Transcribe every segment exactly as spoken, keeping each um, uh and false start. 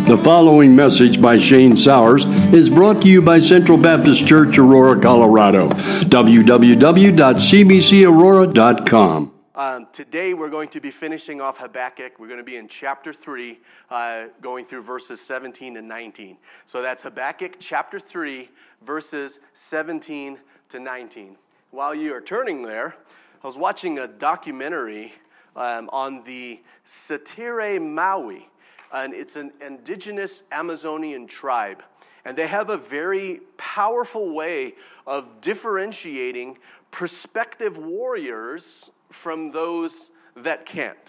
The following message by Shane Sowers is brought to you by Central Baptist Church, Aurora, Colorado. w w w dot c b c aurora dot com. Um, today we're going to be finishing off Habakkuk. We're going to be in chapter three, uh, going through verses seventeen and nineteen. So that's Habakkuk chapter three, verses seventeen to nineteen. While you are turning there, I was watching a documentary um, on the Satire Maui. And it's an indigenous Amazonian tribe. And they have a very powerful way of differentiating prospective warriors from those that can't.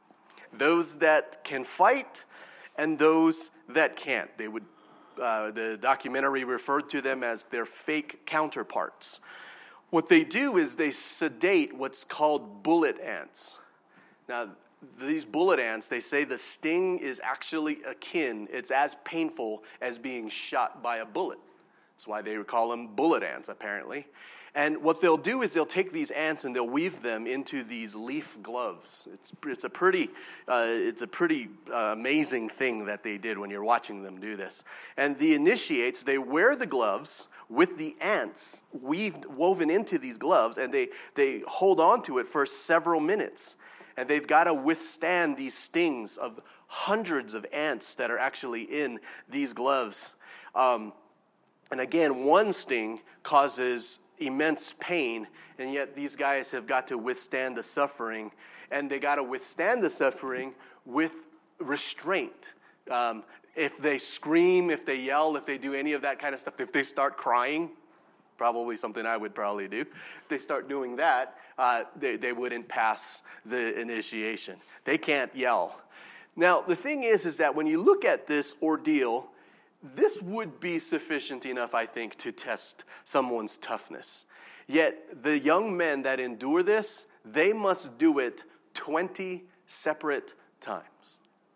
Those that can fight and those that can't. They would, uh, the documentary referred to them as their fake counterparts. What they do is they sedate what's called bullet ants. Now, these bullet ants, they say the sting is actually akin, it's as painful as being shot by a bullet. That's why they call them bullet ants, apparently. And what they'll do is they'll take these ants and they'll weave them into these leaf gloves. It's it's a pretty uh, it's a pretty uh, amazing thing that they did when you're watching them do this. And the initiates, they wear the gloves with the ants weaved woven into these gloves, and they they hold on to it for several minutes. And they've got to withstand these stings of hundreds of ants that are actually in these gloves. Um, and again, one sting causes immense pain, and yet these guys have got to withstand the suffering. And they got to withstand the suffering with restraint. Um, if they scream, if they yell, if they do any of that kind of stuff, if they start crying, probably something I would probably do. If they start doing that, uh, they, they wouldn't pass the initiation. They can't yell. Now, the thing is, is that when you look at this ordeal, this would be sufficient enough, I think, to test someone's toughness. Yet, the young men that endure this, they must do it twenty separate times.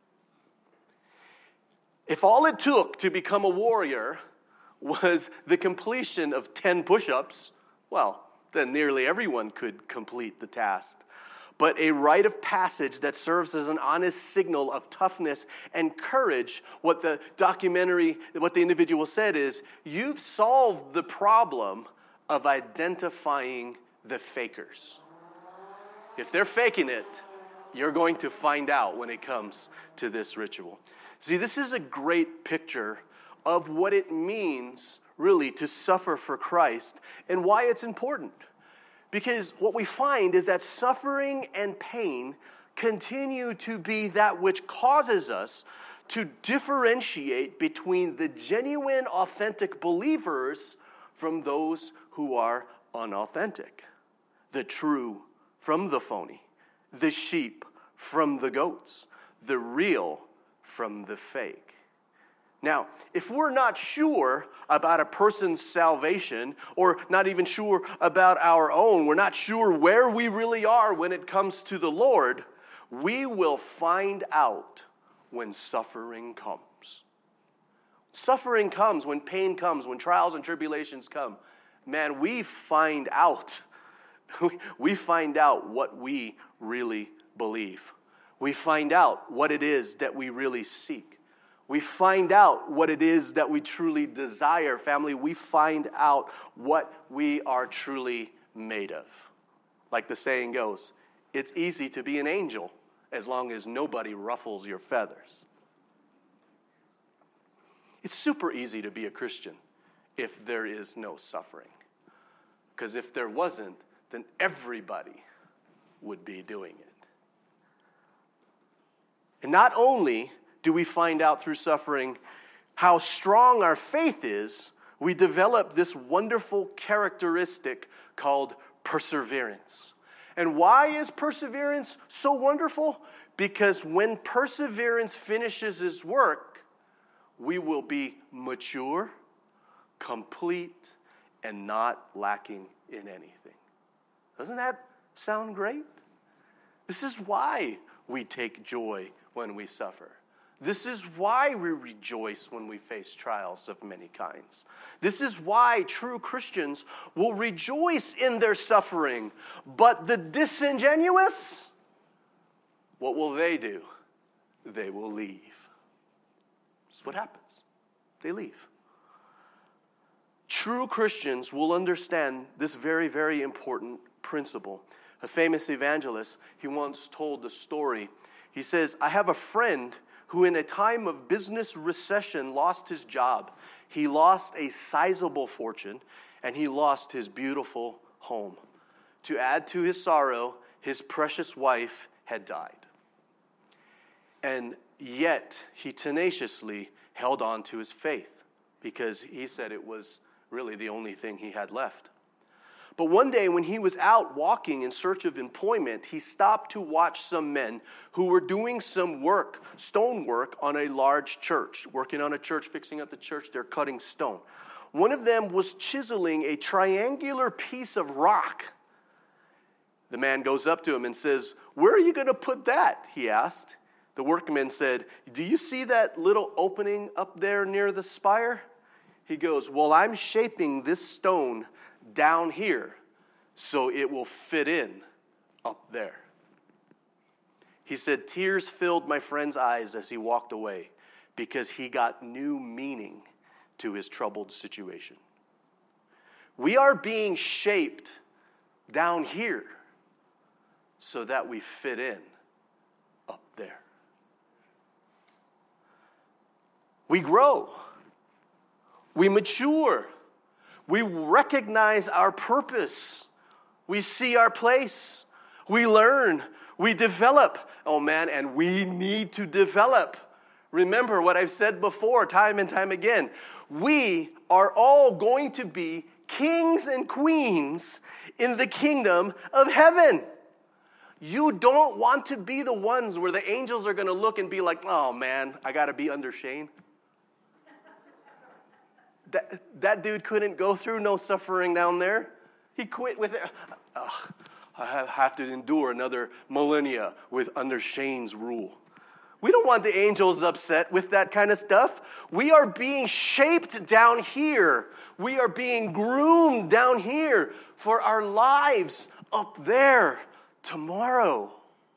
If all it took to become a warrior was the completion of ten push-ups, well, then nearly everyone could complete the task. But a rite of passage that serves as an honest signal of toughness and courage, what the documentary, what the individual said is, you've solved the problem of identifying the fakers. If they're faking it, you're going to find out when it comes to this ritual. See, this is a great picture of what it means, really, to suffer for Christ and why it's important. Because what we find is that suffering and pain continue to be that which causes us to differentiate between the genuine, authentic believers from those who are unauthentic. The true from the phony. The sheep from the goats. The real from the fake. Now, if we're not sure about a person's salvation, or not even sure about our own, we're not sure where we really are when it comes to the Lord, we will find out when suffering comes. Suffering comes, when pain comes, when trials and tribulations come. Man, we find out. We find out what we really believe. We find out what it is that we really seek. We find out what it is that we truly desire, family. We find out what we are truly made of. Like the saying goes, it's easy to be an angel as long as nobody ruffles your feathers. It's super easy to be a Christian if there is no suffering. Because if there wasn't, then everybody would be doing it. And not only do we find out through suffering how strong our faith is, we develop this wonderful characteristic called perseverance. And why is perseverance so wonderful? Because when perseverance finishes its work, we will be mature, complete, and not lacking in anything. Doesn't that sound great? This is why we take joy when we suffer. This is why we rejoice when we face trials of many kinds. This is why true Christians will rejoice in their suffering. But the disingenuous, what will they do? They will leave. That's what happens. They leave. True Christians will understand this very, very important principle. A famous evangelist, he once told the story. He says, I have a friend who in a time of business recession lost his job. He lost a sizable fortune, and he lost his beautiful home. To add to his sorrow, his precious wife had died. And yet, he tenaciously held on to his faith because he said it was really the only thing he had left. But one day when he was out walking in search of employment, he stopped to watch some men who were doing some work, stone work, on a large church. Working on a church, fixing up the church, they're cutting stone. One of them was chiseling a triangular piece of rock. The man goes up to him and says, where are you going to put that? He asked. The workman said, do you see that little opening up there near the spire? He goes, well, I'm shaping this stone down here so it will fit in up there. He said, tears filled my friend's eyes as he walked away because he got new meaning to his troubled situation. We are being shaped down here so that we fit in up there. We grow. We mature. We recognize our purpose. We see our place. We learn. We develop. Oh man, and we need to develop. Remember what I've said before, time and time again. We are all going to be kings and queens in the kingdom of heaven. You don't want to be the ones where the angels are going to look and be like, oh man, I got to be under Shane. That, that dude couldn't go through no suffering down there. He quit with it. Ugh, I have to endure another millennia with under Shane's rule. We don't want the angels upset with that kind of stuff. We are being shaped down here. We are being groomed down here for our lives up there tomorrow.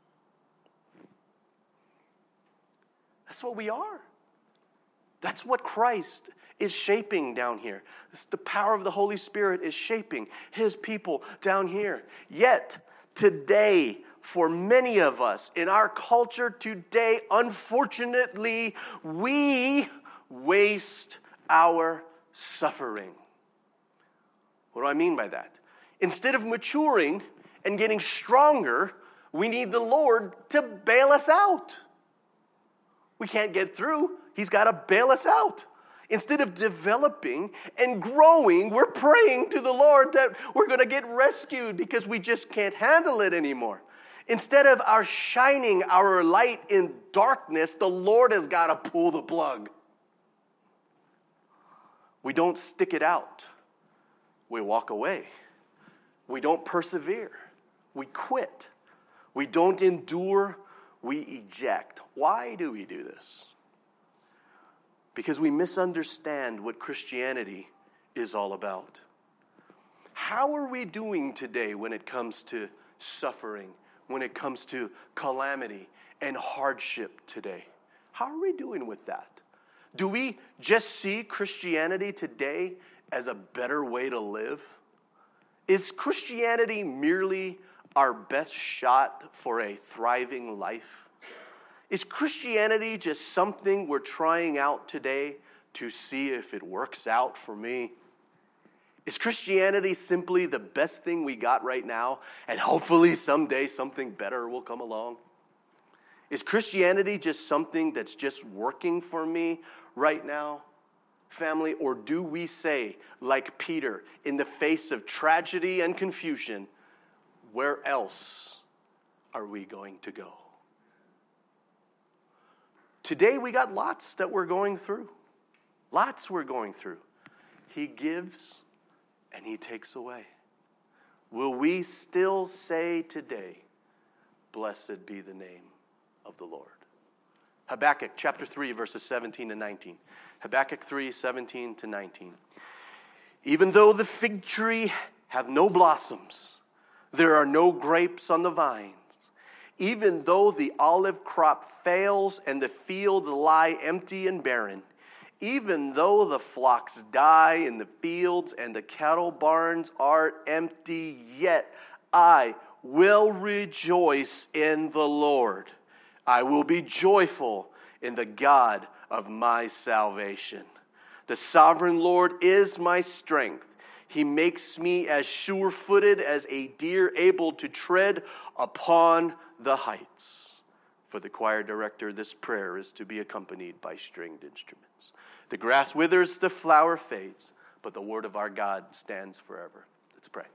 That's what we are. That's what Christ is shaping down here. This, the power of the Holy Spirit is shaping his people down here. Yet, today, for many of us, in our culture today, unfortunately, we waste our suffering. What do I mean by that? Instead of maturing and getting stronger, we need the Lord to bail us out. We can't get through. He's got to bail us out. Instead of developing and growing, we're praying to the Lord that we're going to get rescued because we just can't handle it anymore. Instead of our shining our light in darkness, the Lord has got to pull the plug. We don't stick it out. We walk away. We don't persevere. We quit. We don't endure. We eject. Why do we do this? Because we misunderstand what Christianity is all about. How are we doing today when it comes to suffering, when it comes to calamity and hardship today? How are we doing with that? Do we just see Christianity today as a better way to live? Is Christianity merely our best shot for a thriving life? Is Christianity just something we're trying out today to see if it works out for me? Is Christianity simply the best thing we got right now, and hopefully someday something better will come along? Is Christianity just something that's just working for me right now, family? Or do we say, like Peter, in the face of tragedy and confusion, where else are we going to go? Today we got lots that we're going through. Lots we're going through. He gives and he takes away. Will we still say today, blessed be the name of the Lord? Habakkuk chapter three, verses seventeen and nineteen. Habakkuk three, seventeen to nineteen. Even though the fig tree have no blossoms, there are no grapes on the vines. Even though the olive crop fails and the fields lie empty and barren, Even though the flocks die in the fields and the cattle barns are empty, yet I will rejoice in the Lord. I will be joyful in the God of my salvation. The sovereign Lord is my strength. He makes me as sure-footed as a deer, able to tread upon the heights. For the choir director, this prayer is to be accompanied by stringed instruments. The grass withers, the flower fades, but the word of our God stands forever. Let's pray.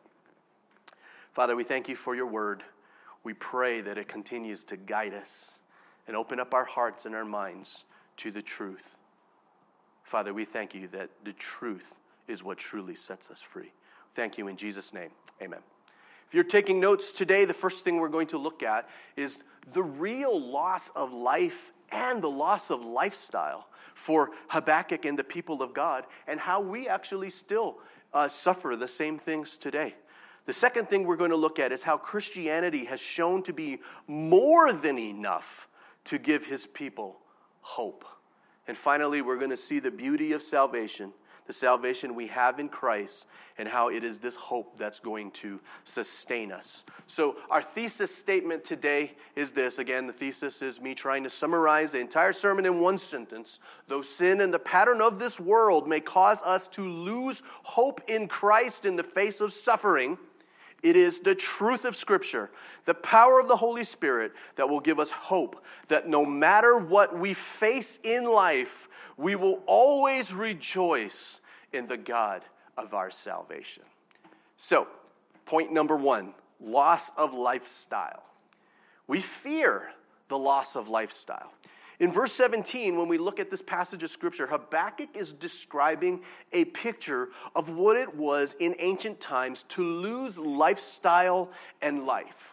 Father, we thank you for your word. We pray that it continues to guide us and open up our hearts and our minds to the truth. Father, we thank you that the truth is what truly sets us free. Thank you in Jesus' name. Amen. If you're taking notes today, the first thing we're going to look at is the real loss of life and the loss of lifestyle for Habakkuk and the people of God, and how we actually still uh, suffer the same things today. The second thing we're going to look at is how Christianity has shown to be more than enough to give his people hope. And finally, we're going to see the beauty of salvation, the salvation we have in Christ, and how it is this hope that's going to sustain us. So our thesis statement today is this. Again, the thesis is me trying to summarize the entire sermon in one sentence. Though sin and the pattern of this world may cause us to lose hope in Christ in the face of suffering, it is the truth of Scripture, the power of the Holy Spirit that will give us hope that no matter what we face in life, we will always rejoice in the God of our salvation. So, point number one, loss of lifestyle. We fear the loss of lifestyle. In verse seventeen, when we look at this passage of Scripture, Habakkuk is describing a picture of what it was in ancient times to lose lifestyle and life.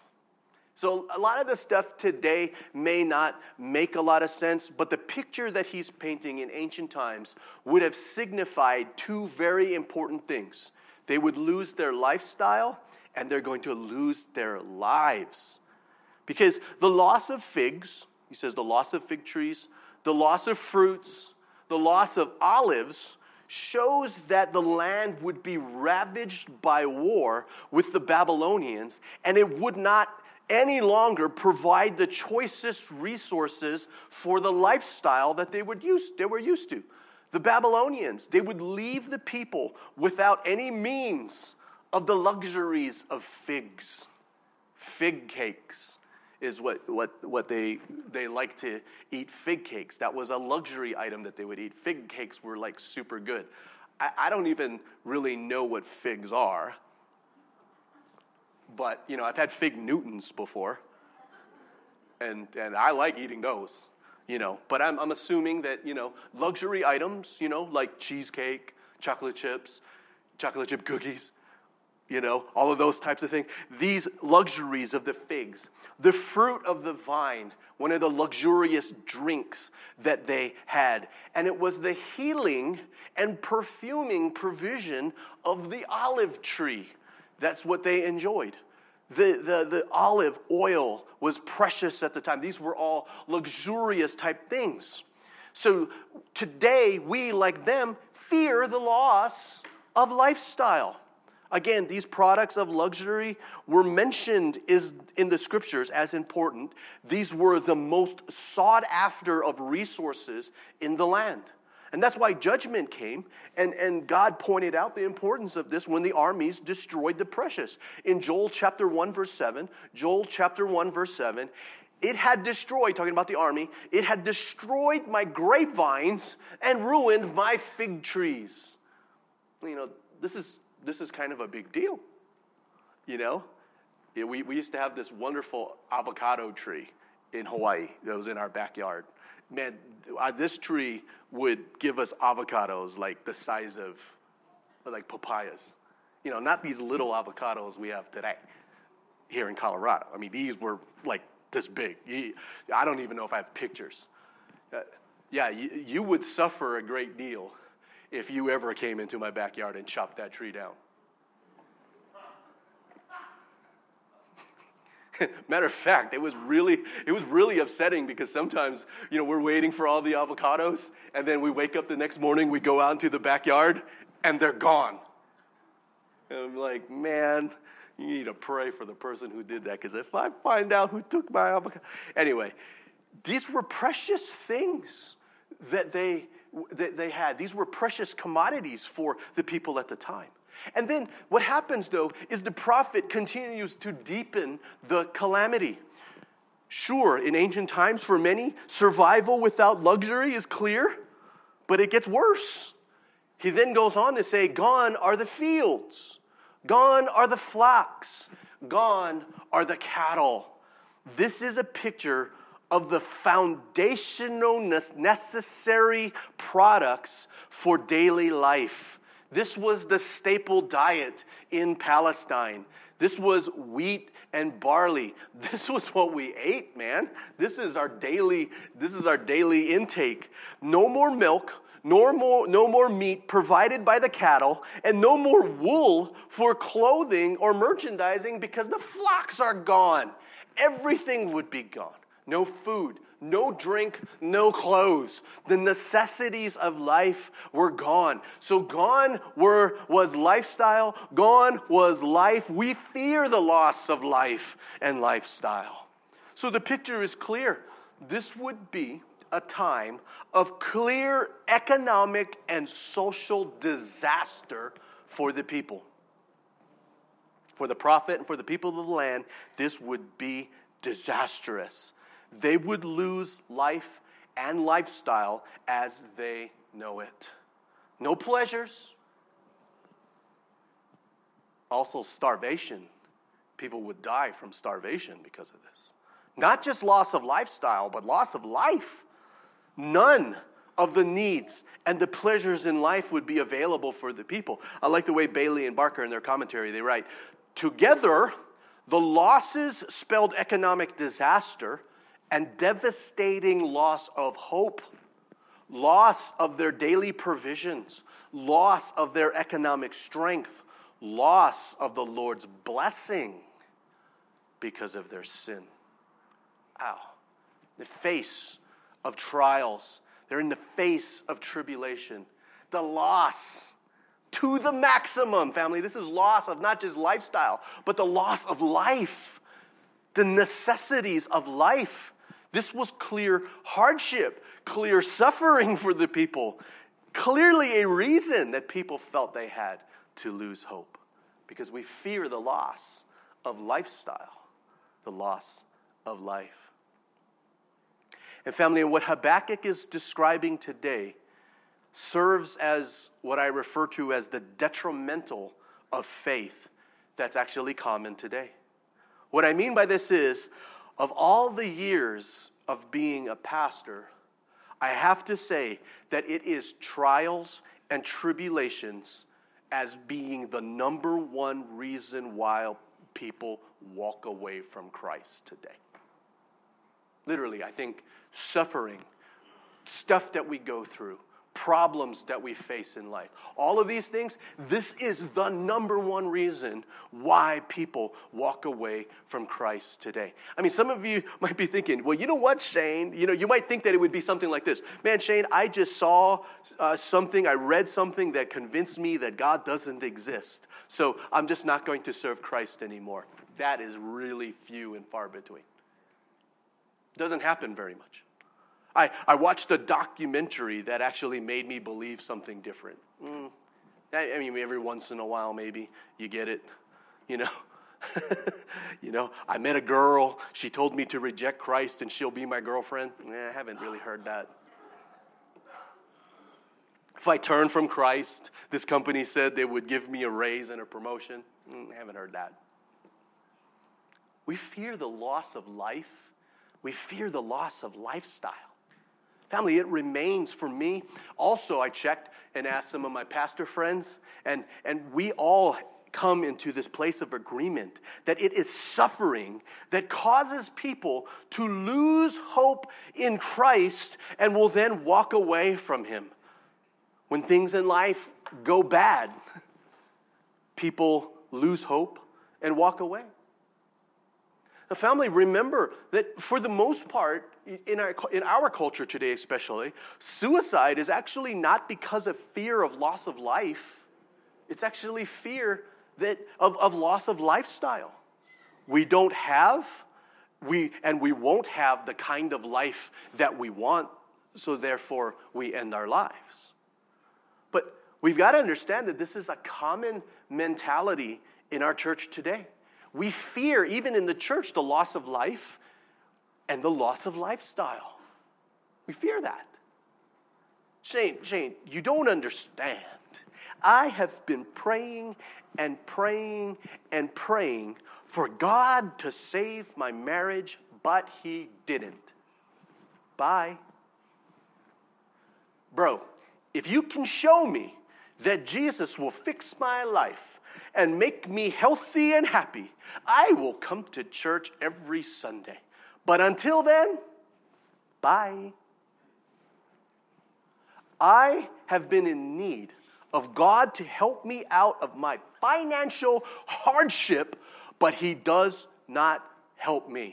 So a lot of the stuff today may not make a lot of sense, but the picture that he's painting in ancient times would have signified two very important things. They would lose their lifestyle, and they're going to lose their lives. Because the loss of figs, he says the loss of fig trees, the loss of fruits, the loss of olives shows that the land would be ravaged by war with the Babylonians, and it would not any longer provide the choicest resources for the lifestyle that they would use, they were used to. The Babylonians, they would leave the people without any means of the luxuries of figs. Fig cakes is what, what, what they, they like to eat, fig cakes. That was a luxury item that they would eat. Fig cakes were like super good. I, I don't even really know what figs are. But, you know, I've had fig Newtons before, and and I like eating those, you know. But I'm I'm assuming that, you know, luxury items, you know, like cheesecake, chocolate chips, chocolate chip cookies, you know, all of those types of things. These luxuries of the figs, the fruit of the vine, one of the luxurious drinks that they had. And it was the healing and perfuming provision of the olive tree. That's what they enjoyed. The, the, the olive oil was precious at the time. These were all luxurious type things. So today, we, like them, fear the loss of lifestyle. Again, these products of luxury were mentioned is in the Scriptures as important. These were the most sought after of resources in the land. And that's why judgment came, and, and God pointed out the importance of this when the armies destroyed the precious. In Joel chapter one, verse seven, Joel chapter one, verse seven, it had destroyed, talking about the army, it had destroyed my grapevines and ruined my fig trees. You know, this is this is kind of a big deal, you know? Yeah, we, we used to have this wonderful avocado tree in Hawaii that was in our backyard. Man, uh, this tree would give us avocados like the size of, like papayas. You know, not these little avocados we have today here in Colorado. I mean, these were like this big. I don't even know if I have pictures. Uh, yeah, you, you would suffer a great deal if you ever came into my backyard and chopped that tree down. Matter of fact, it was really it was really upsetting because sometimes, you know, we're waiting for all the avocados, and then we wake up the next morning, we go out into the backyard, and they're gone. And I'm like, man, you need to pray for the person who did that, because if I find out who took my avocado. Anyway, these were precious things that they that they had. These were precious commodities for the people at the time. And then what happens, though, is the prophet continues to deepen the calamity. Sure, in ancient times, for many, survival without luxury is clear, but it gets worse. He then goes on to say, gone are the fields, gone are the flocks, gone are the cattle. This is a picture of the foundational necessary products for daily life. This was the staple diet in Palestine. This was wheat and barley. This was what we ate, man. This is our daily, this is our daily intake. No more milk, no more, no more meat provided by the cattle, and no more wool for clothing or merchandising because the flocks are gone. Everything would be gone. No food, no drink, no clothes. The necessities of life were gone. So gone were, was lifestyle, gone was life. We fear the loss of life and lifestyle. So the picture is clear. This would be a time of clear economic and social disaster for the people. For the prophet and for the people of the land, this would be disastrous. They would lose life and lifestyle as they know it. No pleasures. Also starvation. People would die from starvation because of this. Not just loss of lifestyle, but loss of life. None of the needs and the pleasures in life would be available for the people. I like the way Bailey and Barker in their commentary, they write, together, the losses spelled economic disaster and devastating loss of hope, loss of their daily provisions, loss of their economic strength, loss of the Lord's blessing because of their sin. Ow. The face of trials. They're in the face of tribulation. The loss to the maximum, family. This is loss of not just lifestyle, but the loss of life. The necessities of life. This was clear hardship, clear suffering for the people. Clearly a reason that people felt they had to lose hope. Because we fear the loss of lifestyle, the loss of life. And family, what Habakkuk is describing today serves as what I refer to as the detrimental of faith that's actually common today. What I mean by this is, of all the years of being a pastor, I have to say that it is trials and tribulations as being the number one reason why people walk away from Christ today. Literally, I think suffering, stuff that we go through, problems that we face in life. All of these things, this is the number one reason why people walk away from Christ today. I mean, some of you might be thinking, well, you know what, Shane? You know, you might think that it would be something like this. Man, Shane, I just saw uh, something, I read something that convinced me that God doesn't exist. So I'm just not going to serve Christ anymore. That is really few and far between. Doesn't happen very much. I, I watched a documentary that actually made me believe something different. Mm, I, I mean, every once in a while, maybe you get it, you know. you know, I met a girl. She told me to reject Christ and she'll be my girlfriend. Eh, I haven't really heard that. If I turn from Christ, this company said they would give me a raise and a promotion. Mm, I haven't heard that. We fear the loss of life. We fear the loss of lifestyle. Family, it remains for me. Also, I checked and asked some of my pastor friends, and, and we all come into this place of agreement that it is suffering that causes people to lose hope in Christ and will then walk away from him. When things in life go bad, people lose hope and walk away. The family, remember that for the most part, in our, in our culture today especially, suicide is actually not because of fear of loss of life. It's actually fear that of, of loss of lifestyle. We don't have, we and we won't have the kind of life that we want, so therefore we end our lives. But we've got to understand that this is a common mentality in our church today. We fear, even in the church, the loss of life and the loss of lifestyle. We fear that. Shane, Shane, you don't understand. I have been praying and praying and praying for God to save my marriage, but He didn't. Bye. Bro, if you can show me that Jesus will fix my life and make me healthy and happy, I will come to church every Sunday. But until then, bye. I have been in need of God to help me out of my financial hardship, but He does not help me.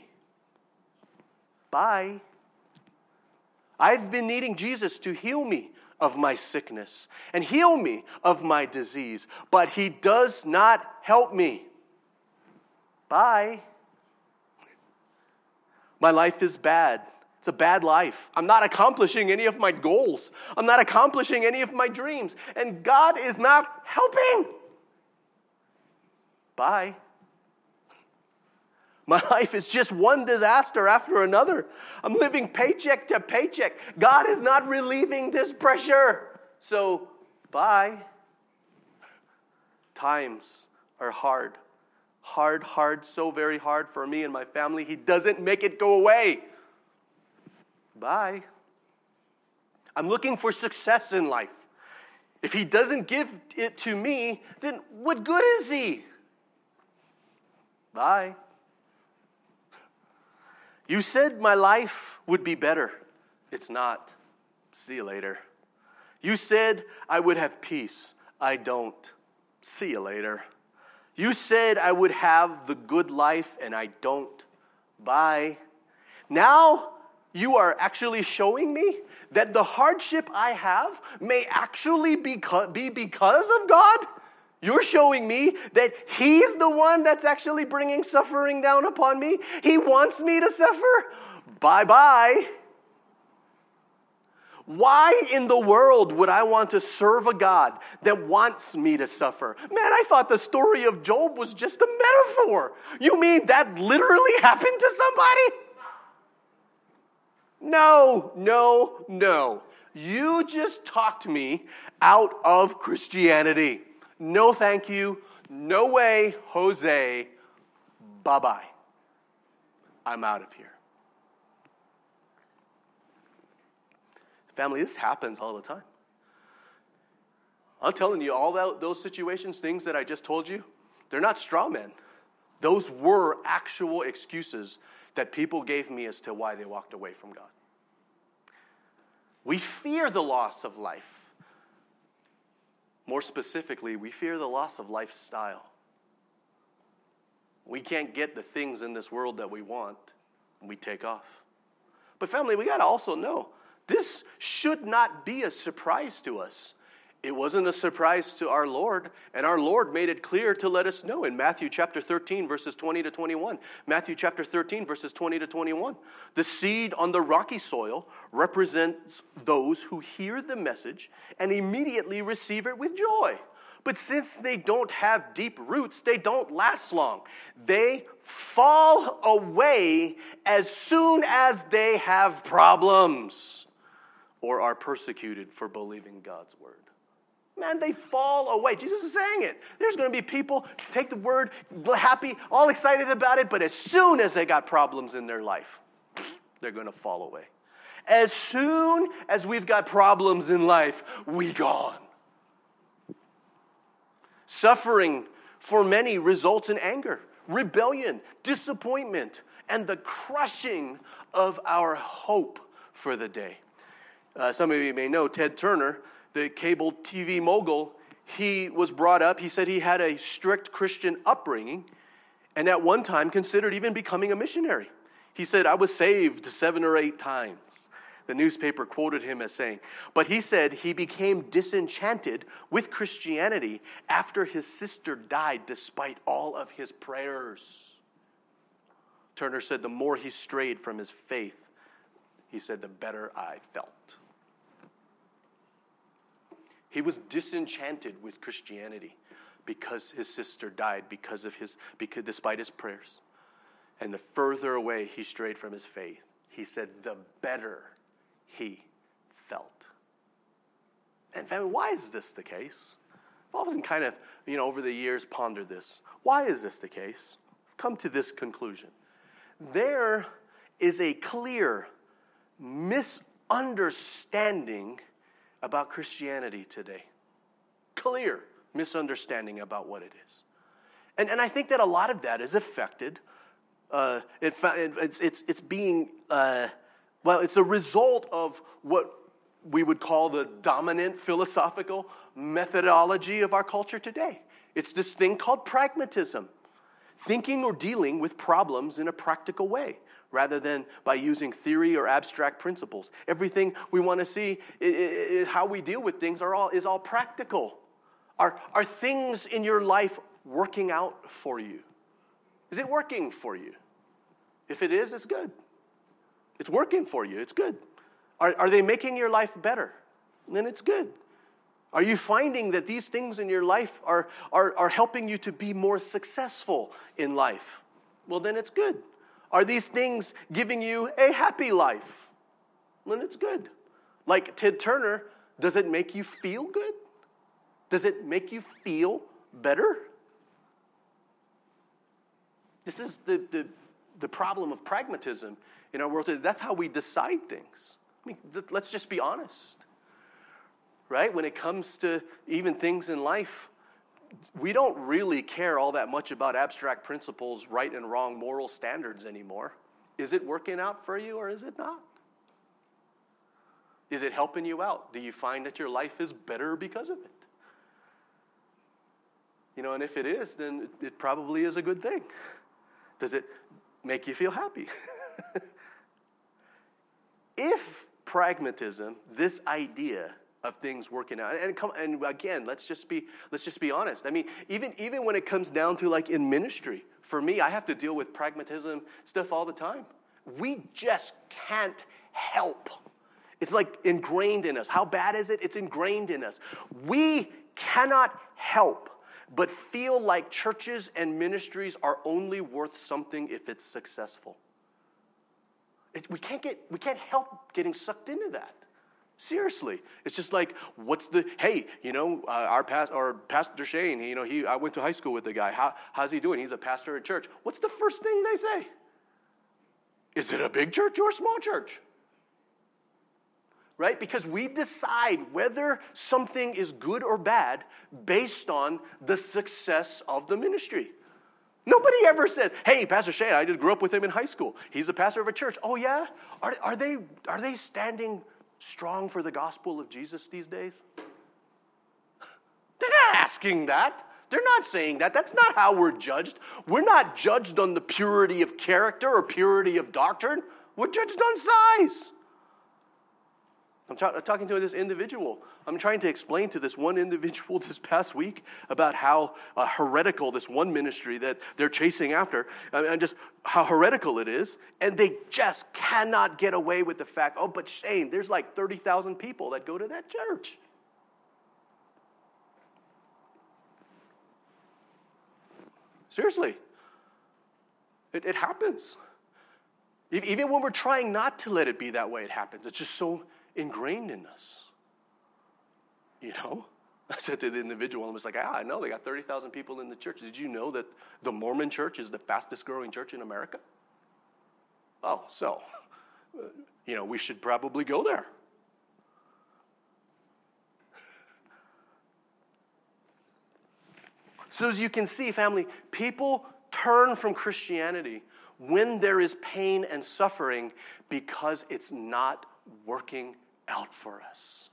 Bye. I've been needing Jesus to heal me of my sickness and heal me of my disease, but He does not help me. Bye. My life is bad. It's a bad life. I'm not accomplishing any of my goals. I'm not accomplishing any of my dreams, and God is not helping. Bye. My life is just one disaster after another. I'm living paycheck to paycheck. God is not relieving this pressure. So, bye. Times are hard. Hard, hard, so very hard for me and my family. He doesn't make it go away. Bye. I'm looking for success in life. If He doesn't give it to me, then what good is He? Bye. You said my life would be better. It's not. See you later. You said I would have peace. I don't. See you later. You said I would have the good life, and I don't. Bye. Now you are actually showing me that the hardship I have may actually be because of God. You're showing me that He's the one that's actually bringing suffering down upon me. He wants me to suffer. Bye-bye. Why in the world would I want to serve a God that wants me to suffer? Man, I thought the story of Job was just a metaphor. You mean that literally happened to somebody? No, no, no. You just talked me out of Christianity. No thank you, no way, Jose, bye-bye. I'm out of here. Family, this happens all the time. I'm telling you, all that, those situations, things that I just told you, they're not straw men. Those were actual excuses that people gave me as to why they walked away from God. We fear the loss of life. More specifically, we fear the loss of lifestyle. We can't get the things in this world that we want, and we take off. But family, we got to also know, this should not be a surprise to us. It wasn't a surprise to our Lord, and our Lord made it clear to let us know in Matthew chapter thirteen, verses twenty to twenty-one. Matthew chapter thirteen, verses twenty to twenty-one. The seed on the rocky soil represents those who hear the message and immediately receive it with joy. But since they don't have deep roots, they don't last long. They fall away as soon as they have problems or are persecuted for believing God's word. Man, they fall away. Jesus is saying it. There's going to be people take the word, happy, all excited about it, but as soon as they got problems in their life, they're going to fall away. As soon as we've got problems in life, we gone. Suffering for many results in anger, rebellion, disappointment, and the crushing of our hope for the day. Uh, some of you may know Ted Turner, the cable T V mogul. He was brought up, he said he had a strict Christian upbringing, and at one time considered even becoming a missionary. He said, I was saved seven or eight times. The newspaper quoted him as saying, but he said he became disenchanted with Christianity after his sister died despite all of his prayers. Turner said the more he strayed from his faith, he said, the better I felt. He was disenchanted with Christianity because his sister died, because of his, because despite his prayers. And the further away he strayed from his faith, he said, the better he felt. And family, why is this the case? I've often kind of, you know, over the years pondered this. Why is this the case? I've come to this conclusion. There is a clear misunderstanding about Christianity today. Clear misunderstanding about what it is. And, and I think that a lot of that is affected. Uh, it, it's, it's, it's being, uh, well, it's a result of what we would call the dominant philosophical methodology of our culture today. It's this thing called pragmatism. Thinking or dealing with problems in a practical way, rather than by using theory or abstract principles. Everything we want to see, it, it, how we deal with things are all, is all practical. Are, are things in your life working out for you? Is it working for you? If it is, it's good. It's working for you. It's good. Are, are they making your life better? Then it's good. Are you finding that these things in your life are, are, are helping you to be more successful in life? Well, then it's good. Are these things giving you a happy life? Then it's good. Like Ted Turner, does it make you feel good? Does it make you feel better? This is the, the, the problem of pragmatism in our world today. That's how we decide things. I mean, th- let's just be honest. Right? When it comes to even things in life, we don't really care all that much about abstract principles, right and wrong, moral standards anymore. Is it working out for you or is it not? Is it helping you out? Do you find that your life is better because of it? You know, and if it is, then it probably is a good thing. Does it make you feel happy? If pragmatism, this idea of things working out, and come, and again, let's just be let's just be honest. I mean, even even when it comes down to like in ministry, for me, I have to deal with pragmatism stuff all the time. We just can't help. It's like ingrained in us. How bad is it? It's ingrained in us. We cannot help but feel like churches and ministries are only worth something if it's successful. It, we can't get we can't help getting sucked into that. Seriously, it's just like, what's the, hey, you know, uh, our past, or Pastor Shane, you know, he, I went to high school with the guy. How, how's he doing? He's a pastor at church. What's the first thing they say? Is it a big church or a small church? Right? Because we decide whether something is good or bad based on the success of the ministry. Nobody ever says, hey, Pastor Shane, I just grew up with him in high school. He's a pastor of a church. Oh, yeah? Are, are they are they standing strong for the gospel of Jesus these days? They're not asking that. They're not saying that. That's not how we're judged. We're not judged on the purity of character or purity of doctrine. We're judged on size. I'm, ta- I'm talking to this individual. I'm trying to explain to this one individual this past week about how uh, heretical this one ministry that they're chasing after, uh, and just how heretical it is. And they just cannot get away with the fact, oh, but Shane, there's like thirty thousand people that go to that church. Seriously. It, it happens. Even when we're trying not to let it be that way, it happens. It's just so ingrained in us. You know? I said to the individual, I was like, ah, I know they got thirty thousand people in the church. Did you know that the Mormon church is the fastest growing church in America? Oh, so, uh, you know, we should probably go there. So as you can see, family, people turn from Christianity when there is pain and suffering because it's not working out for us.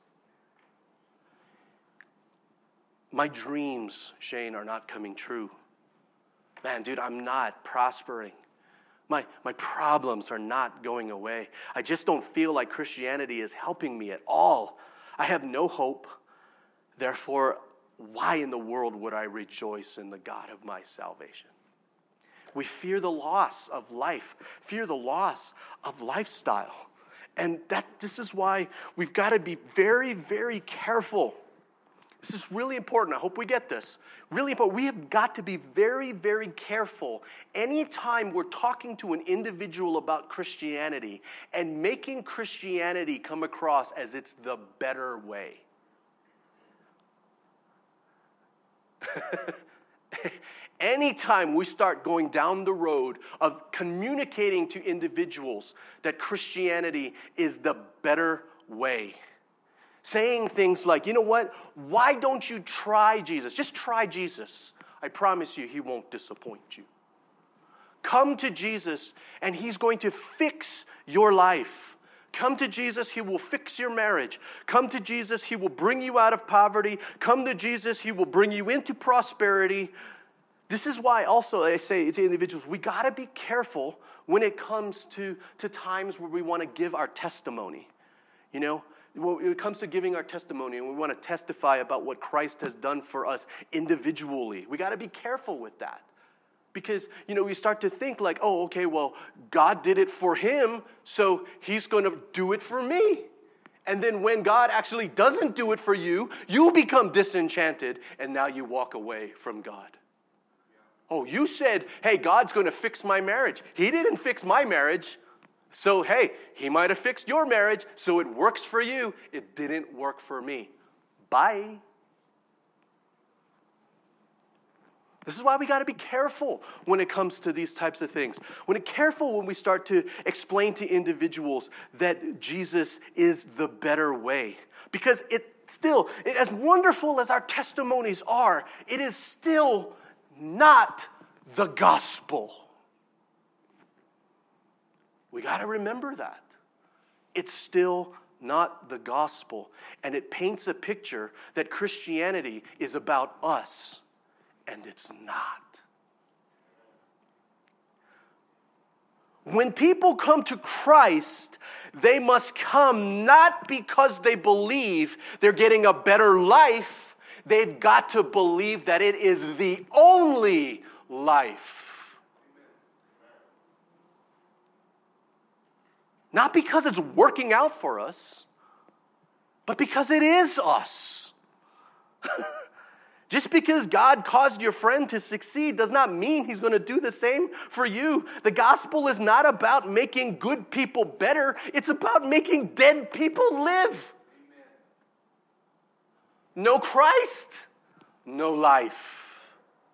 My dreams, Shane, are not coming true. man, dude, I'm not prospering. My, my problems are not going away. I just don't feel like Christianity is helping me at all. I have no hope. Therefore, why in the world would I rejoice in the God of my salvation? We fear the loss of life, fear the loss of lifestyle. And that this is why we've got to be very, very careful. This is really important. I hope we get this. Really important. We have got to be very, very careful anytime we're talking to an individual about Christianity and making Christianity come across as it's the better way. Anytime we start going down the road of communicating to individuals that Christianity is the better way, saying things like, you know what, why don't you try Jesus? Just try Jesus. I promise you, he won't disappoint you. Come to Jesus and he's going to fix your life. Come to Jesus, he will fix your marriage. Come to Jesus, he will bring you out of poverty. Come to Jesus, he will bring you into prosperity. This is why also I say to individuals, we got to be careful when it comes to, to times where we want to give our testimony. You know, when it comes to giving our testimony and we want to testify about what Christ has done for us individually, we got to be careful with that. Because, you know, we start to think like, oh, okay, well, God did it for him, so he's going to do it for me. And then when God actually doesn't do it for you, you become disenchanted, and now you walk away from God. Oh, you said, hey, God's going to fix my marriage. He didn't fix my marriage. So, hey, he might have fixed your marriage, so it works for you. It didn't work for me. Bye. This is why we got to be careful when it comes to these types of things. When it careful when we start to explain to individuals that Jesus is the better way. Because it still, it, as wonderful as our testimonies are, it is still not the gospel. We got to remember that. It's still not the gospel. And it paints a picture that Christianity is about us. And it's not. When people come to Christ, they must come not because they believe they're getting a better life. They've got to believe that it is the only life. Not because it's working out for us, but because it is us. Just because God caused your friend to succeed does not mean he's going to do the same for you. The gospel is not about making good people better. It's about making dead people live. No Christ, no life.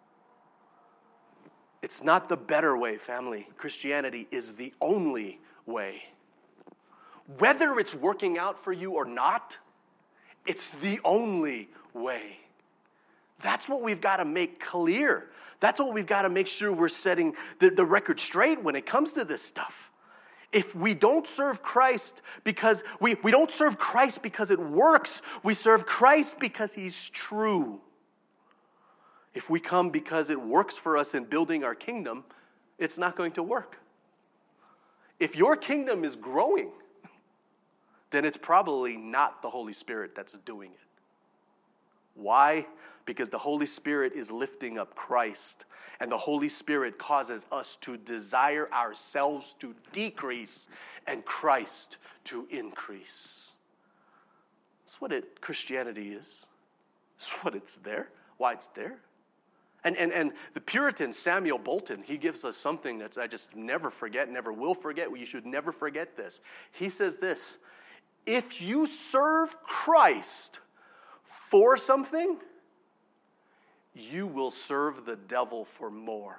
It's not the better way, family. Christianity is the only way. Whether it's working out for you or not, it's the only way. That's what we've got to make clear. That's what we've got to make sure we're setting the, the record straight when it comes to this stuff. If we don't serve Christ because we, we don't serve Christ because it works, we serve Christ because he's true. If we come because it works for us in building our kingdom, it's not going to work. If your kingdom is growing, then it's probably not the Holy Spirit that's doing it. Why? Because the Holy Spirit is lifting up Christ, and the Holy Spirit causes us to desire ourselves to decrease and Christ to increase. That's what it Christianity is. That's what it's there. Why it's there. And, and, and the Puritan Samuel Bolton, he gives us something that I just never forget, never will forget. You should never forget this. He says this: if you serve Christ for something, you will serve the devil for more.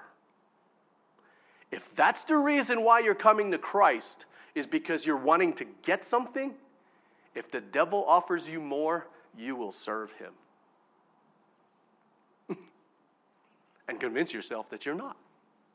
If that's the reason why you're coming to Christ, is because you're wanting to get something, if the devil offers you more, you will serve him. And convince yourself that you're not.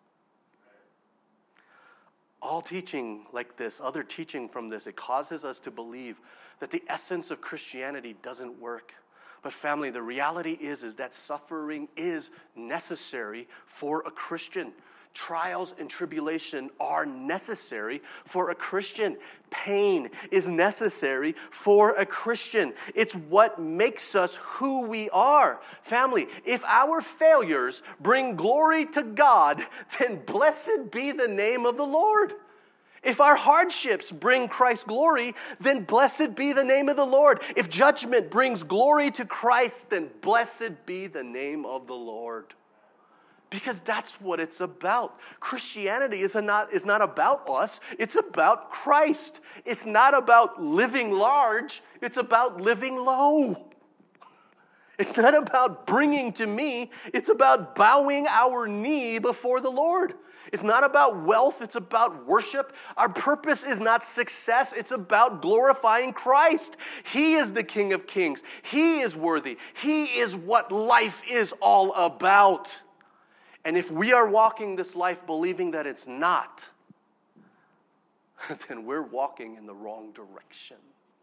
All teaching like this, other teaching from this, it causes us to believe that the essence of Christianity doesn't work. But family, the reality is, is that suffering is necessary for a Christian. Trials and tribulation are necessary for a Christian. Pain is necessary for a Christian. It's what makes us who we are. Family, if our failures bring glory to God, then blessed be the name of the Lord. If our hardships bring Christ glory, then blessed be the name of the Lord. If judgment brings glory to Christ, then blessed be the name of the Lord. Because that's what it's about. Christianity is not, is not about us. It's about Christ. It's not about living large. It's about living low. It's not about bringing to me. It's about bowing our knee before the Lord. It's not about wealth. It's about worship. Our purpose is not success. It's about glorifying Christ. He is the King of Kings. He is worthy. He is what life is all about. And if we are walking this life believing that it's not, then we're walking in the wrong direction.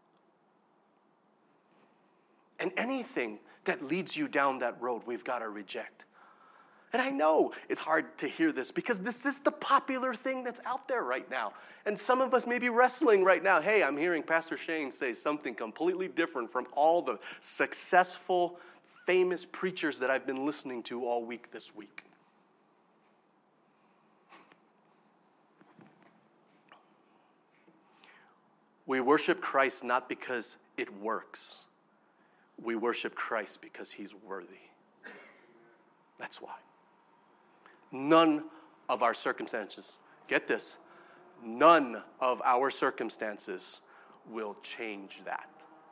And anything that leads you down that road, we've got to reject. And I know it's hard to hear this because this is the popular thing that's out there right now. And some of us may be wrestling right now. Hey, I'm hearing Pastor Shane say something completely different from all the successful, famous preachers that I've been listening to all week this week. We worship Christ not because it works. We worship Christ because he's worthy. That's why. None of our circumstances, get this, none of our circumstances will change that.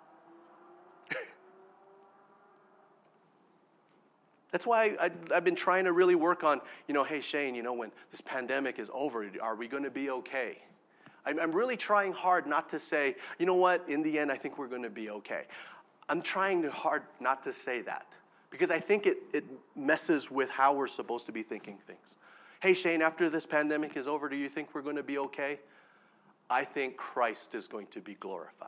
That's why I, I've been trying to really work on, you know, hey, Shane, you know, when this pandemic is over, are we going to be okay? I'm really trying hard not to say, you know what, in the end, I think we're going to be okay. I'm trying hard not to say that because I think it, it messes with how we're supposed to be thinking things. Hey, Shane, after this pandemic is over, do you think we're going to be okay? I think Christ is going to be glorified.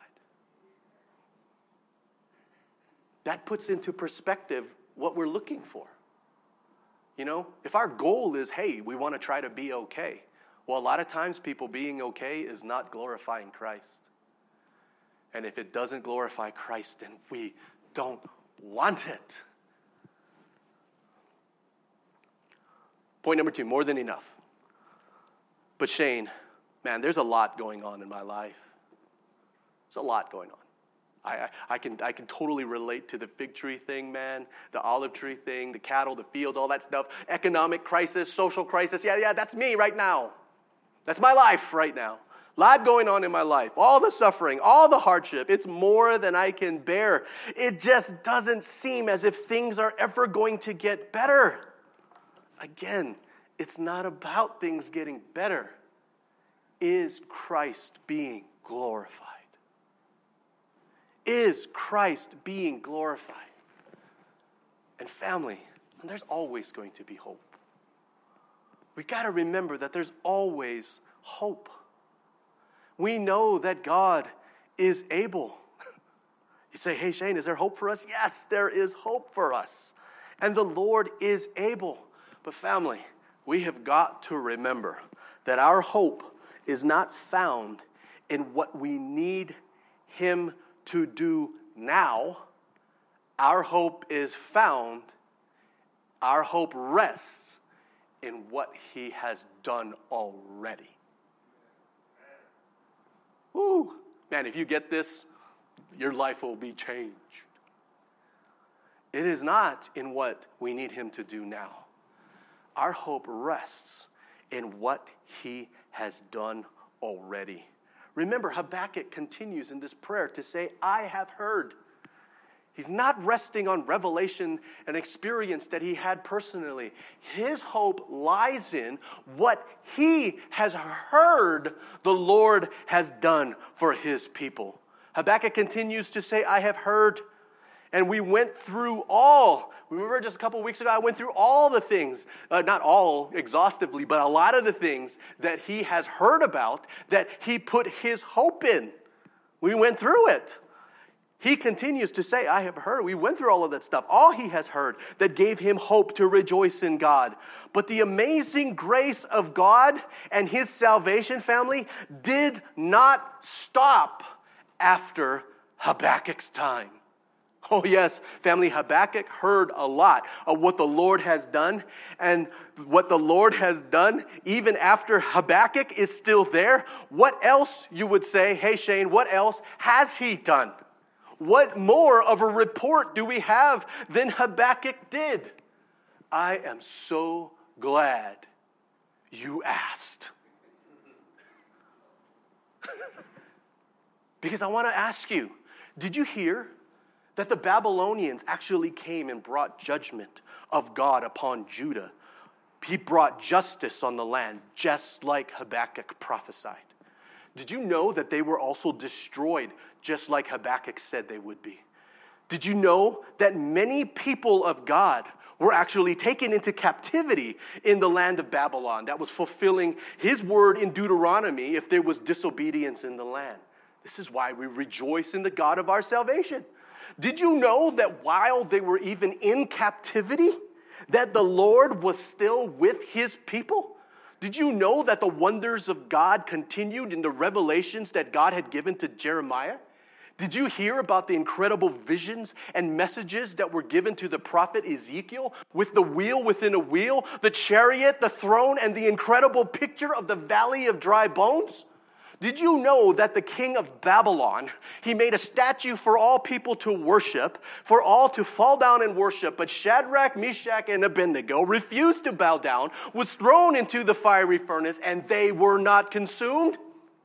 That puts into perspective what we're looking for. You know, if our goal is, hey, we want to try to be okay, well, a lot of times people being okay is not glorifying Christ. And if it doesn't glorify Christ, then we don't want it. Point number two, more than enough. But Shane, man, there's a lot going on in my life. There's a lot going on. I, I, I can I can totally relate to the fig tree thing, man, the olive tree thing, the cattle, the fields, all that stuff. Economic crisis, social crisis. Yeah, yeah, that's me right now. That's my life right now. A lot going on in my life. All the suffering, all the hardship. It's more than I can bear. It just doesn't seem as if things are ever going to get better. Again, it's not about things getting better. Is Christ being glorified? Is Christ being glorified? And family, and there's always going to be hope. We got to remember that there's always hope. We know that God is able. You say, hey, Shane, is there hope for us? Yes, there is hope for us. And the Lord is able. But family, we have got to remember that our hope is not found in what we need him to do now. Our hope is found, our hope rests in what he has done already. Woo! Man, if you get this, your life will be changed. It is not in what we need him to do now. Our hope rests in what he has done already. Remember, Habakkuk continues in this prayer to say, I have heard. He's not resting on revelation and experience that he had personally. His hope lies in what he has heard the Lord has done for his people. Habakkuk continues to say, I have heard. And we went through all. Remember just a couple of weeks ago, I went through all the things, uh, not all exhaustively, but a lot of the things that he has heard about, that he put his hope in. We went through it. He continues to say, I have heard. We went through all of that stuff. All he has heard that gave him hope to rejoice in God. But the amazing grace of God and his salvation, family, did not stop after Habakkuk's time. Oh yes, family, Habakkuk heard a lot of what the Lord has done. And what the Lord has done, even after Habakkuk is still there, what else, you would say, hey Shane, what else has he done? What more of a report do we have than Habakkuk did? I am so glad you asked. Because I want to ask you, did you hear that the Babylonians actually came and brought judgment of God upon Judah? He brought justice on the land, just like Habakkuk prophesied. Did you know that they were also destroyed, just like Habakkuk said they would be? Did you know that many people of God were actually taken into captivity in the land of Babylon? That was fulfilling his word in Deuteronomy if there was disobedience in the land. This is why we rejoice in the God of our salvation. Did you know that while they were even in captivity, that the Lord was still with his people? Did you know that the wonders of God continued in the revelations that God had given to Jeremiah? Did you hear about the incredible visions and messages that were given to the prophet Ezekiel with the wheel within a wheel, the chariot, the throne, and the incredible picture of the valley of dry bones? Did you know that the king of Babylon, he made a statue for all people to worship, for all to fall down and worship, but Shadrach, Meshach, and Abednego refused to bow down, was thrown into the fiery furnace, and they were not consumed?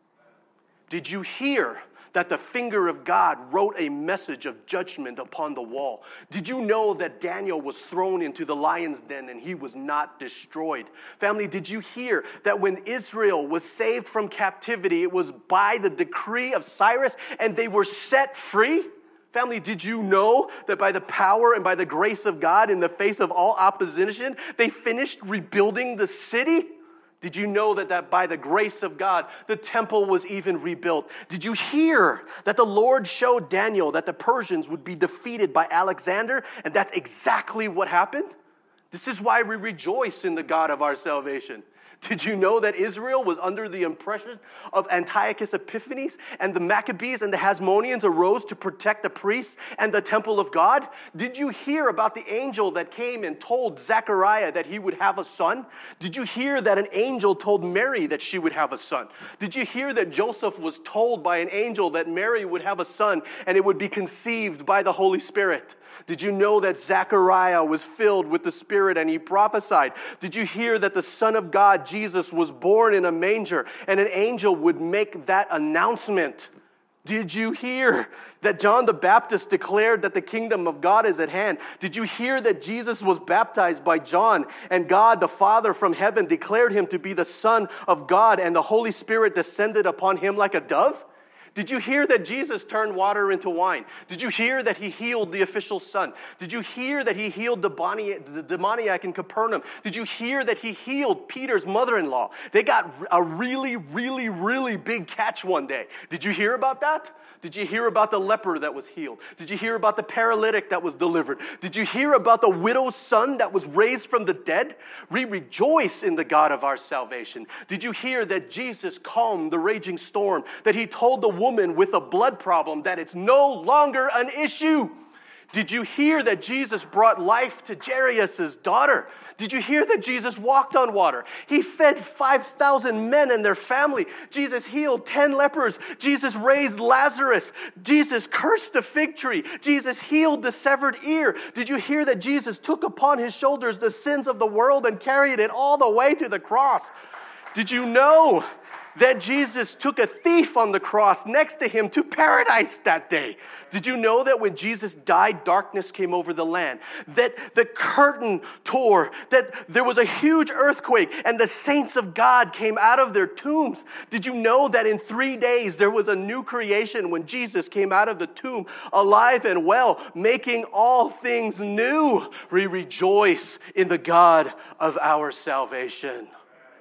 Did you hear that the finger of God wrote a message of judgment upon the wall? Did you know that Daniel was thrown into the lion's den and he was not destroyed? Family, did you hear that when Israel was saved from captivity, it was by the decree of Cyrus and they were set free? Family, did you know that by the power and by the grace of God, in the face of all opposition, they finished rebuilding the city? Did you know that, that by the grace of God, the temple was even rebuilt? Did you hear that the Lord showed Daniel that the Persians would be defeated by Alexander? And that's exactly what happened. This is why we rejoice in the God of our salvation. Did you know that Israel was under the impression of Antiochus Epiphanes, and the Maccabees and the Hasmoneans arose to protect the priests and the temple of God? Did you hear about the angel that came and told Zechariah that he would have a son? Did you hear that an angel told Mary that she would have a son? Did you hear that Joseph was told by an angel that Mary would have a son and it would be conceived by the Holy Spirit? Did you know that Zechariah was filled with the Spirit and he prophesied? Did you hear that the Son of God, Jesus, was born in a manger and an angel would make that announcement? Did you hear that John the Baptist declared that the kingdom of God is at hand? Did you hear that Jesus was baptized by John and God the Father from heaven declared him to be the Son of God and the Holy Spirit descended upon him like a dove? Did you hear that Jesus turned water into wine? Did you hear that he healed the official son? Did you hear that he healed the demoniac in Capernaum? Did you hear that he healed Peter's mother-in-law? They got a really, really, really big catch one day. Did you hear about that? Did you hear about the leper that was healed? Did you hear about the paralytic that was delivered? Did you hear about the widow's son that was raised from the dead? We rejoice in the God of our salvation. Did you hear that Jesus calmed the raging storm? That he told the woman with a blood problem that it's no longer an issue? Did you hear that Jesus brought life to Jairus' daughter? Did you hear that Jesus walked on water? He fed five thousand men and their family. Jesus healed ten lepers. Jesus raised Lazarus. Jesus cursed the fig tree. Jesus healed the severed ear. Did you hear that Jesus took upon his shoulders the sins of the world and carried it all the way to the cross? Did you know that Jesus took a thief on the cross next to him to paradise that day? Did you know that when Jesus died, darkness came over the land? That the curtain tore, that there was a huge earthquake, and the saints of God came out of their tombs? Did you know that in three days there was a new creation when Jesus came out of the tomb, alive and well, making all things new? We rejoice in the God of our salvation.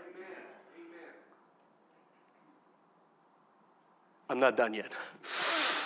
I'm not done yet.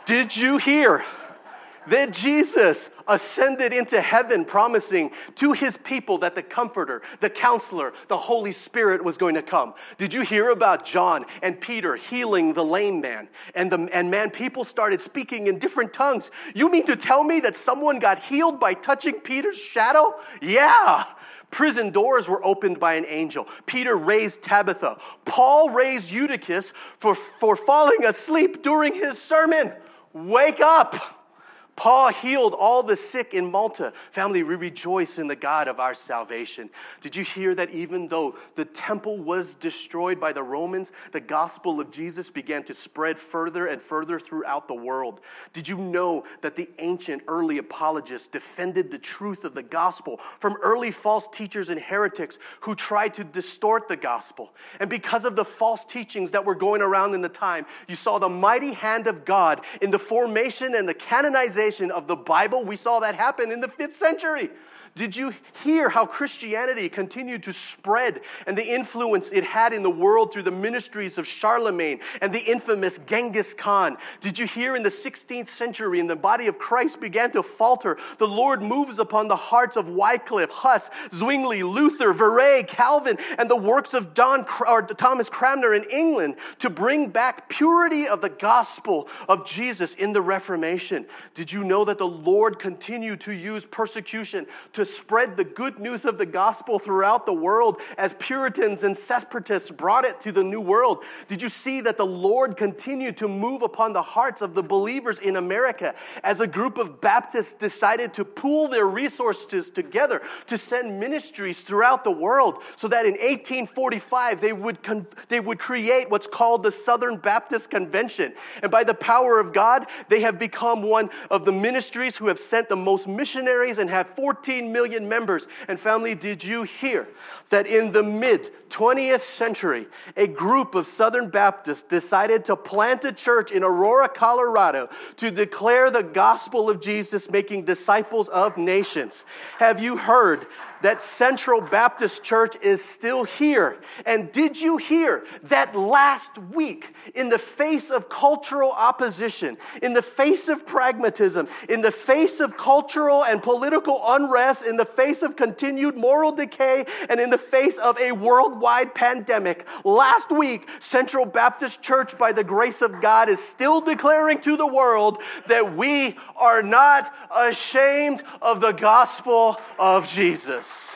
Did you hear that Jesus ascended into heaven, promising to his people that the Comforter, the Counselor, the Holy Spirit was going to come? Did you hear about John and Peter healing the lame man? And, the, and man, people started speaking in different tongues. You mean to tell me that someone got healed by touching Peter's shadow? Yeah. Prison doors were opened by an angel. Peter raised Tabitha. Paul raised Eutychus for, for falling asleep during his sermon. Wake up. Paul healed all the sick in Malta. Family, we rejoice in the God of our salvation. Did you hear that even though the temple was destroyed by the Romans, the gospel of Jesus began to spread further and further throughout the world? Did you know that the ancient early apologists defended the truth of the gospel from early false teachers and heretics who tried to distort the gospel? And because of the false teachings that were going around in the time, you saw the mighty hand of God in the formation and the canonization of the Bible. We saw that happen in the fifth century. Did you hear how Christianity continued to spread and the influence it had in the world through the ministries of Charlemagne and the infamous Genghis Khan? Did you hear in the sixteenth century, and the body of Christ began to falter, the Lord moves upon the hearts of Wycliffe, Huss, Zwingli, Luther, Verret, Calvin, and the works of John, or Thomas Cranmer in England to bring back purity of the gospel of Jesus in the Reformation? Did you know that the Lord continued to use persecution to to spread the good news of the gospel throughout the world as Puritans and separatists brought it to the New World? Did you see that the Lord continued to move upon the hearts of the believers in America as a group of Baptists decided to pool their resources together to send ministries throughout the world, so that in eighteen forty-five they would con- they would create what's called the Southern Baptist Convention. And by the power of God, they have become one of the ministries who have sent the most missionaries and have fourteen million members. And family, did you hear that in the mid-twentieth century, a group of Southern Baptists decided to plant a church in Aurora, Colorado to declare the gospel of Jesus, making disciples of nations? Have you heard that Central Baptist Church is still here? And did you hear that last week, in the face of cultural opposition, in the face of pragmatism, in the face of cultural and political unrest, in the face of continued moral decay, and in the face of a worldwide pandemic, last week, Central Baptist Church, by the grace of God, is still declaring to the world that we are not ashamed of the gospel of Jesus.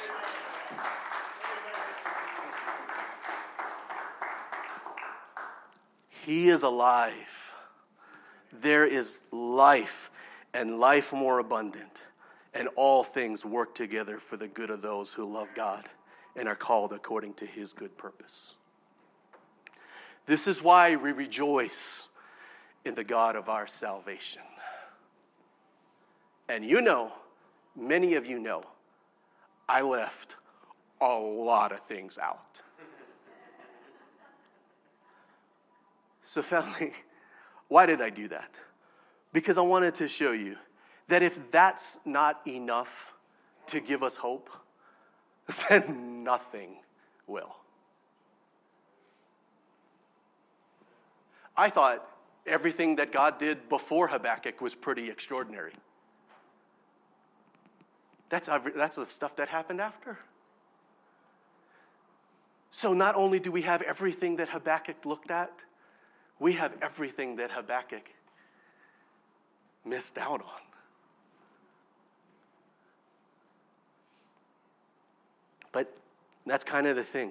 He is alive. There is life, and life more abundant. And all things work together for the good of those who love God and are called according to his good purpose. This is why we rejoice in the God of our salvation. And you know, many of you know, I left a lot of things out. So family, why did I do that? Because I wanted to show you that if that's not enough to give us hope, then nothing will. I thought everything that God did before Habakkuk was pretty extraordinary. That's, that's the stuff that happened after. So not only do we have everything that Habakkuk looked at, we have everything that Habakkuk missed out on. But that's kind of the thing.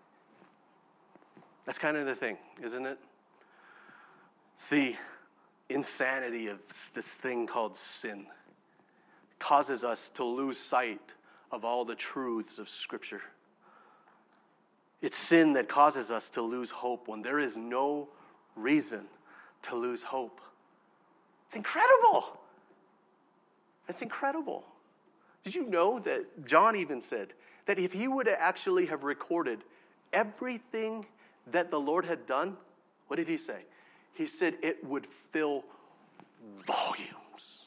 That's kind of the thing, isn't it? It's the insanity of this thing called sin. It causes us to lose sight of all the truths of Scripture. It's sin that causes us to lose hope when there is no reason to lose hope. It's incredible. It's incredible. Did you know that John even said that if he would actually have recorded everything that the Lord had done, what did he say? He said it would fill volumes.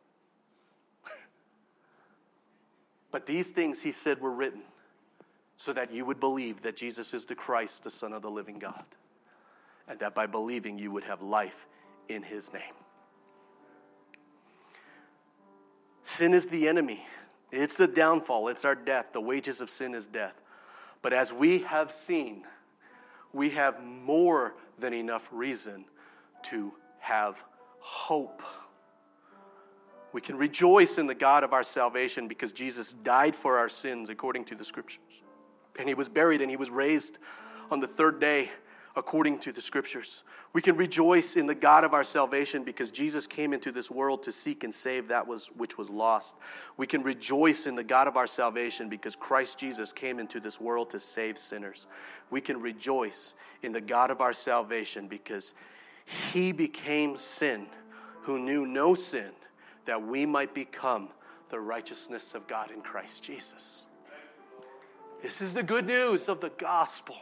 But these things, he said, were written so that you would believe that Jesus is the Christ, the Son of the living God, and that by believing you would have life in his name. Sin is the enemy. It's the downfall. It's our death. The wages of sin is death. But as we have seen, we have more than enough reason to have hope. We can rejoice in the God of our salvation because Jesus died for our sins according to the Scriptures. And he was buried and he was raised on the third day according to the Scriptures. We can rejoice in the God of our salvation because Jesus came into this world to seek and save that was which was lost. We can rejoice in the God of our salvation because Christ Jesus came into this world to save sinners. We can rejoice in the God of our salvation because he became sin who knew no sin, that we might become the righteousness of God in Christ Jesus. This is the good news of the gospel.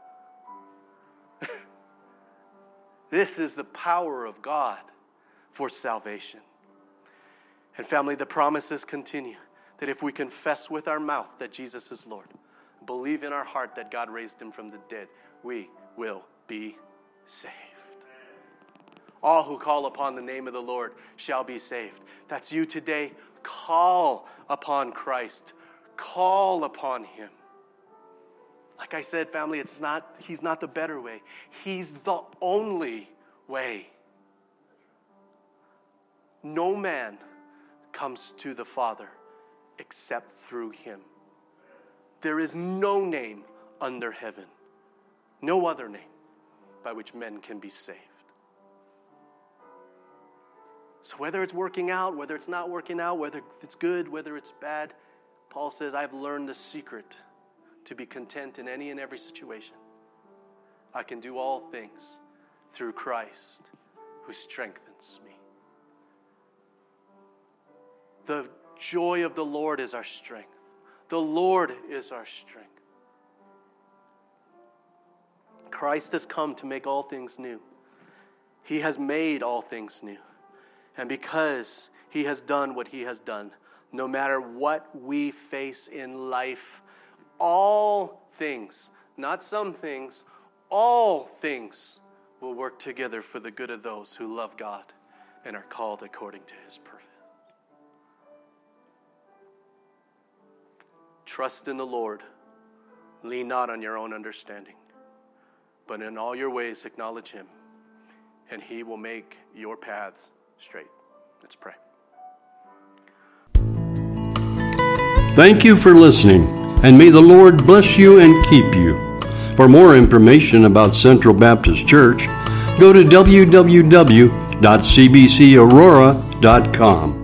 This is the power of God for salvation. And family, the promises continue that if we confess with our mouth that Jesus is Lord, believe in our heart that God raised him from the dead, we will be saved. All who call upon the name of the Lord shall be saved. That's you today. Call upon Christ. Call upon him. Like I said, family, it's not, he's not the better way. He's the only way. No man comes to the Father except through him. There is no name under heaven, no other name by which men can be saved. So whether it's working out, whether it's not working out, whether it's good, whether it's bad, Paul says, I've learned the secret to be content in any and every situation. I can do all things through Christ who strengthens me. The joy of the Lord is our strength. The Lord is our strength. Christ has come to make all things new. He has made all things new. And because he has done what he has done, no matter what we face in life, all things, not some things, all things will work together for the good of those who love God and are called according to his purpose. Trust in the Lord. Lean not on your own understanding, but in all your ways acknowledge him, and he will make your paths straight. Let's pray. Thank you for listening, and may the Lord bless you and keep you. For more information about Central Baptist Church, go to w w w dot c b c aurora dot com.